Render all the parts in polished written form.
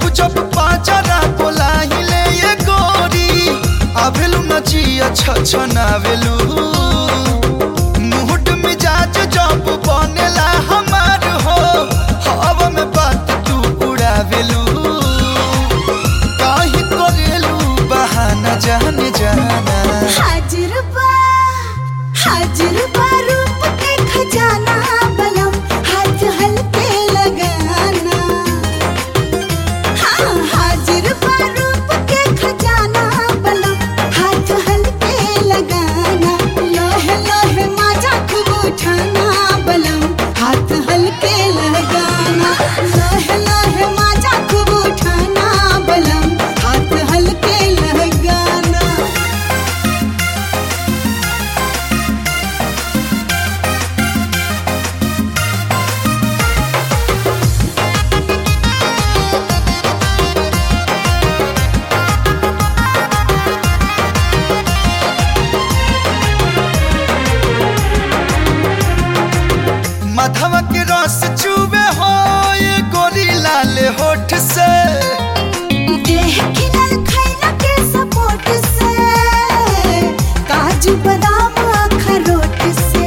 जब पाजरा बोलाहिले ये गोरी आवेलू नचिया छछनावेलू मूड मिजाज जब बनेला हमार हो हवा में बात तू उड़ावेलू काहे करेलू बहाना जाने जाना हाजिर बा रूप के खजाना बलम हाथ हल्के लगाना। हाँ हाजिर बा रूप के खजाना बलम हाथ हल्के लगाना। लोहे लोहे माजा खूब उठाना बलम हाथ हल्के लगाना। लोहे लोहे माजा खूब उठाना बलम हाथ हल्के लगाना। माधवा के रस चूबे हो ये गोरी लाल होठ से देह खिलल खैला के सपोर्ट से काजू बादाम अखरोट से।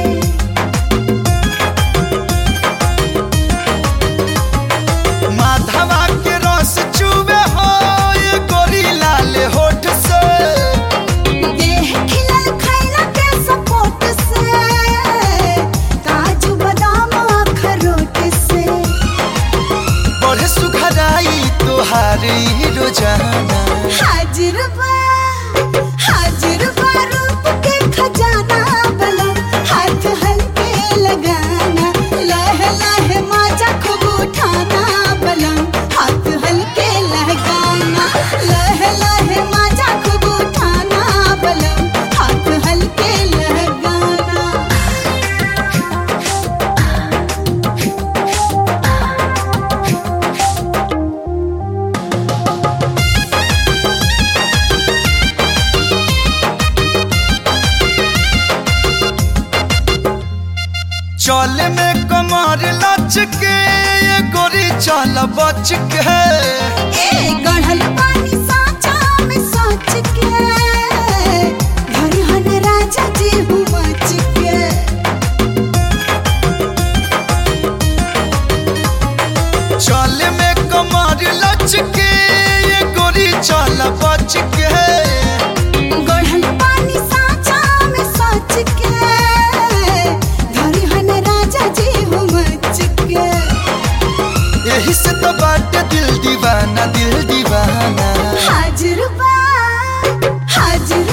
माधवा के रस चूबे हो ये गोरी लाल होठ से देह खिलल खैला के सपोर्ट से काजू बादाम अखरोट से। बड़े सुखराई तोहारी रोजाना हाजिर बा रूप के खजाना बलम हाथ हल्के लगाना। लहे लहे माजा खूब उठाना बलम हाथ हल्के लगाना। लहे लहे माजा खूब उठाना बलम हाथ हल्के लगाना। चले में कमर लच के ये गोरी चल बच के गढ़ल पानी साचा में सोच के घर हन राजा जी मच के। चले में कमर लच के ये गोरी चल बच के गढ़ल पानी साचा में सोच के घर हन राजा जी मच के। यही से तो बाटे दिल दीवाना हाजिर बा